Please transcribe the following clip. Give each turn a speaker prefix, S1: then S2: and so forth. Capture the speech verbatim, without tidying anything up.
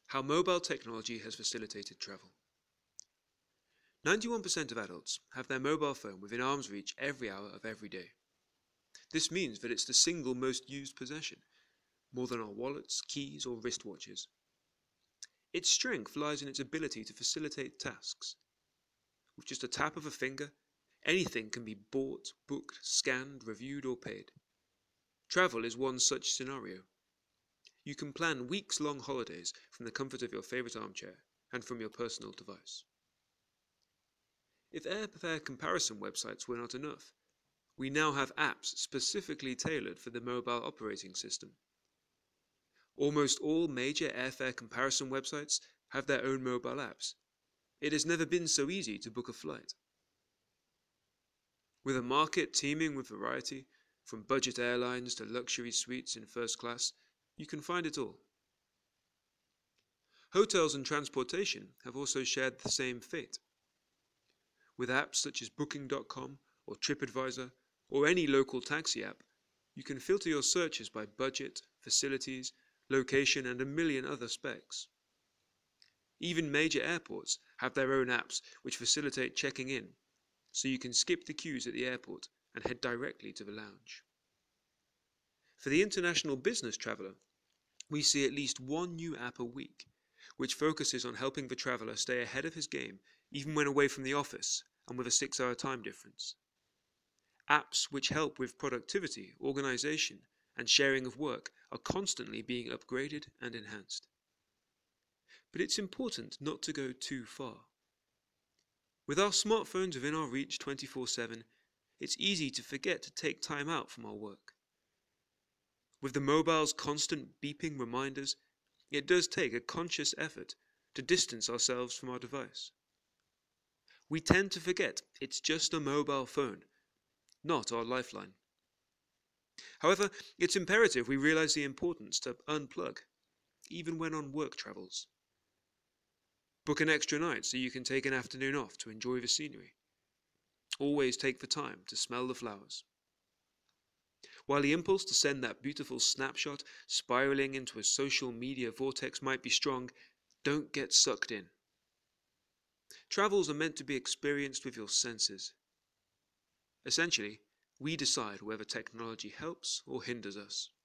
S1: How mobile technology has facilitated travel. ninety-one percent of adults have their mobile phone within arm's reach every hour of every day. This means that it's the single most used possession, more than our wallets, keys, or wristwatches. Its strength lies in its ability to facilitate tasks. With just a tap of a finger, anything can be bought, booked, scanned, reviewed, or paid. Travel is one such scenario. You can plan weeks-long holidays from the comfort of your favorite armchair and from your personal device. If airfare comparison websites were not enough, we now have apps specifically tailored for the mobile operating system. Almost all major airfare comparison websites have their own mobile apps. It has never been so easy to book a flight. With a market teeming with variety, from budget airlines to luxury suites in first class, you can find it all. Hotels and transportation have also shared the same fate. With apps such as Booking dot com or TripAdvisor or any local taxi app, you can filter your searches by budget, facilities, location, and a million other specs. Even major airports have their own apps which facilitate checking in, so you can skip the queues at the airport and head directly to the lounge. For the international business traveler, we see at least one new app a week, which focuses on helping the traveler stay ahead of his game even when away from the office and with a six-hour time difference. Apps which help with productivity, organization, and sharing of work are constantly being upgraded and enhanced. But it's important not to go too far. With our smartphones within our reach twenty-four seven, it's easy to forget to take time out from our work. With the mobile's constant beeping reminders, it does take a conscious effort to distance ourselves from our device. We tend to forget it's just a mobile phone, not our lifeline. However, it's imperative we realize the importance to unplug, even when on work travels. Book an extra night so you can take an afternoon off to enjoy the scenery. Always take the time to smell the flowers. While the impulse to send that beautiful snapshot spiraling into a social media vortex might be strong, don't get sucked in. Travels are meant to be experienced with your senses. Essentially, we decide whether technology helps or hinders us.